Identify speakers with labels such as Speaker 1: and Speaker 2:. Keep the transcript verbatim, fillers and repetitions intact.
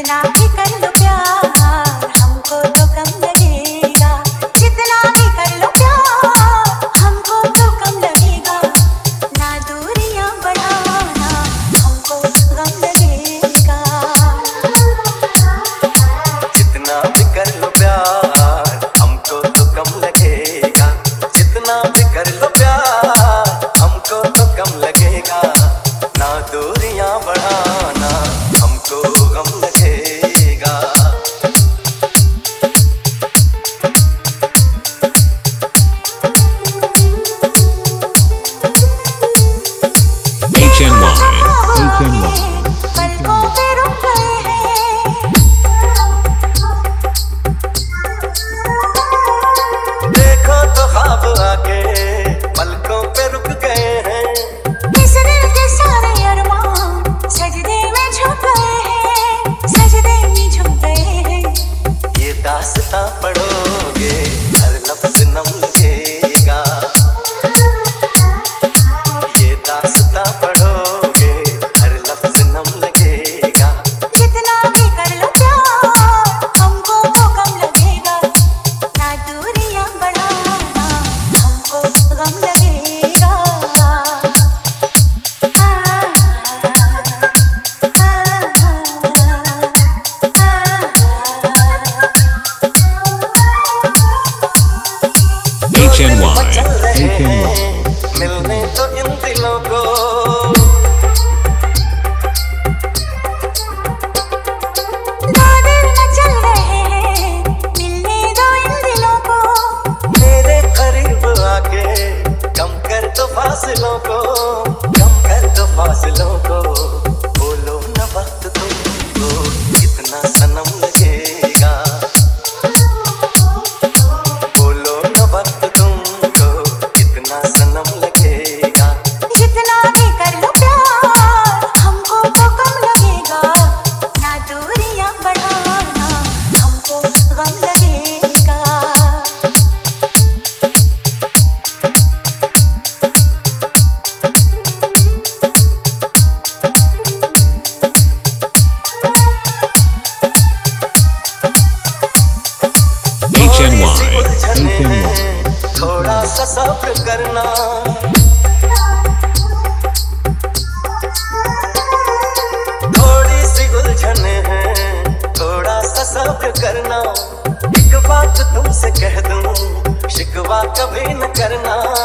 Speaker 1: जितना भी कर लो प्यार हमको तो कम लगेगा, जितना भी कर लो प्यार हमको तो कम लगेगा, ना दूरियां बढ़ाना हमको गम लगेगा।
Speaker 2: जितना भी कर लो प्यार हमको तो कम लगेगा, जितना भी कर लो प्यार हमको तो कम लगेगा, ना दूरियां बढ़ाना हमको गम लगेगा।
Speaker 3: H N Y H N Y
Speaker 1: पलकों पे रुक गए हैं,
Speaker 2: देखो तो ख्वाब आके पलकों पे रुक गए हैं,
Speaker 1: इस दिल के सारे अरमान सजदे में झुक गए हैं, सजदे में झुक गए हैं।
Speaker 2: ये दास्तां पढ़ोगे हर लफ्ज नम लगेगा, ये दास्तां पढ़ोगे हर लफ्ज नम लगेगा।
Speaker 1: जितना भी कर लो प्यार हमको तो कम लगेगा, ना दूरियां बढ़ाना हमको गम लगेगा।
Speaker 3: H N Y
Speaker 2: मचल रहे
Speaker 3: H N Y
Speaker 2: हैं मिलने तो इन दिलों को,
Speaker 1: दो दिल मचल रहे हैं मिलने दो इन दिलों को,
Speaker 2: मेरे करीब आके कम कर दो फासलों को, कम कर दो फासलों को। बोलो न वक्त तुमको कितना सनम लगेगा, बोलो न वक्त तुमको कितना सनम लगेगा।
Speaker 1: जितना भी कर लो प्यार हमको तो कम लगेगा, ना दूरियां बढ़ाना हमको गम लगेगा।
Speaker 3: H N Y
Speaker 2: थोड़ी सी उलझन
Speaker 3: H N Y
Speaker 2: है, थोड़ा सा सब्र करना, थोड़ी सी उलझन है, थोड़ा सा सब्र करना। एक बात तुमसे कह दूं शिकवा कभी न करना,